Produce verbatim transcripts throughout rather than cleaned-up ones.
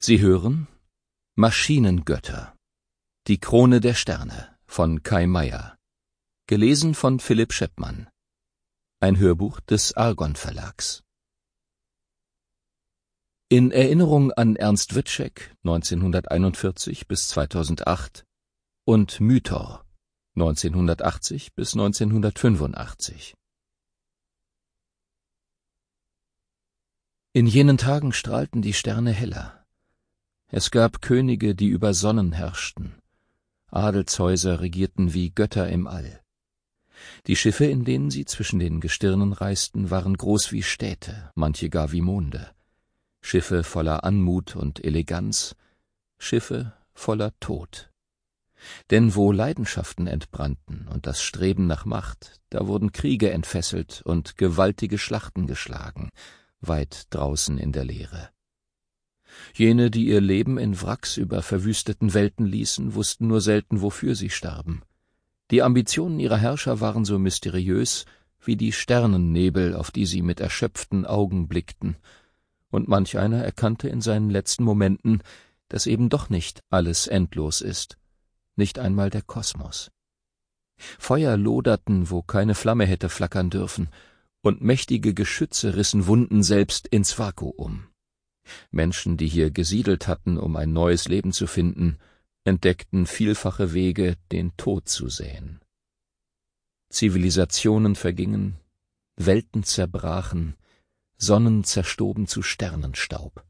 Sie hören Maschinengötter. Die Krone der Sterne von Kai Meier. Gelesen von Philipp Scheppmann. Ein Hörbuch des Argon Verlags. In Erinnerung an Ernst Witschek neunzehnhunderteinundvierzig bis zweitausendacht und Mythor neunzehnhundertachtzig bis neunzehnhundertfünfundachtzig. In jenen Tagen strahlten die Sterne heller. Es gab Könige, die über Sonnen herrschten. Adelshäuser regierten wie Götter im All. Die Schiffe, in denen sie zwischen den Gestirnen reisten, waren groß wie Städte, manche gar wie Monde. Schiffe voller Anmut und Eleganz, Schiffe voller Tod. Denn wo Leidenschaften entbrannten und das Streben nach Macht, da wurden Kriege entfesselt und gewaltige Schlachten geschlagen, weit draußen in der Leere. Jene, die ihr Leben in Wracks über verwüsteten Welten ließen, wussten nur selten, wofür sie starben. Die Ambitionen ihrer Herrscher waren so mysteriös wie die Sternennebel, auf die sie mit erschöpften Augen blickten, und manch einer erkannte in seinen letzten Momenten, dass eben doch nicht alles endlos ist, nicht einmal der Kosmos. Feuer loderten, wo keine Flamme hätte flackern dürfen, und mächtige Geschütze rissen Wunden selbst ins Vakuum. Menschen, die hier gesiedelt hatten, um ein neues Leben zu finden, entdeckten vielfache Wege, den Tod zu säen. Zivilisationen vergingen, Welten zerbrachen, Sonnen zerstoben zu Sternenstaub.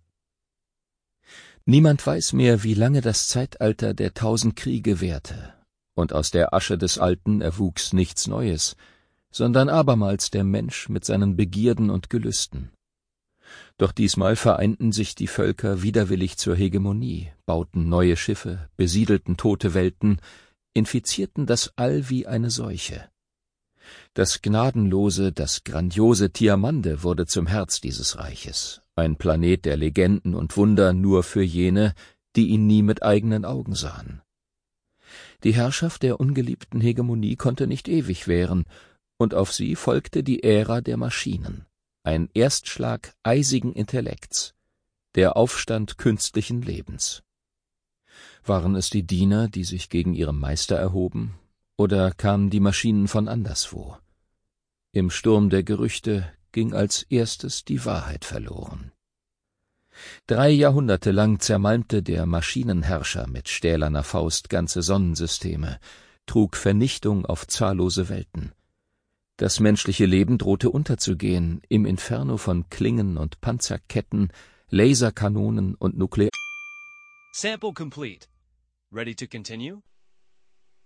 Niemand weiß mehr, wie lange das Zeitalter der tausend Kriege währte, und aus der Asche des Alten erwuchs nichts Neues, sondern abermals der Mensch mit seinen Begierden und Gelüsten. Doch diesmal vereinten sich die Völker widerwillig zur Hegemonie, bauten neue Schiffe, besiedelten tote Welten, infizierten das All wie eine Seuche. Das gnadenlose, das grandiose Tiamande wurde zum Herz dieses Reiches, ein Planet der Legenden und Wunder nur für jene, die ihn nie mit eigenen Augen sahen. Die Herrschaft der ungeliebten Hegemonie konnte nicht ewig währen, und auf sie folgte die Ära der Maschinen. Ein Erstschlag eisigen Intellekts, der Aufstand künstlichen Lebens. Waren es die Diener, die sich gegen ihren Meister erhoben, oder kamen die Maschinen von anderswo? Im Sturm der Gerüchte ging als erstes die Wahrheit verloren. Drei Jahrhunderte lang zermalmte der Maschinenherrscher mit stählerner Faust ganze Sonnensysteme, trug Vernichtung auf zahllose Welten. Das menschliche Leben drohte unterzugehen im Inferno von Klingen und Panzerketten, Laserkanonen und Nuklear... Sample complete. Ready to continue?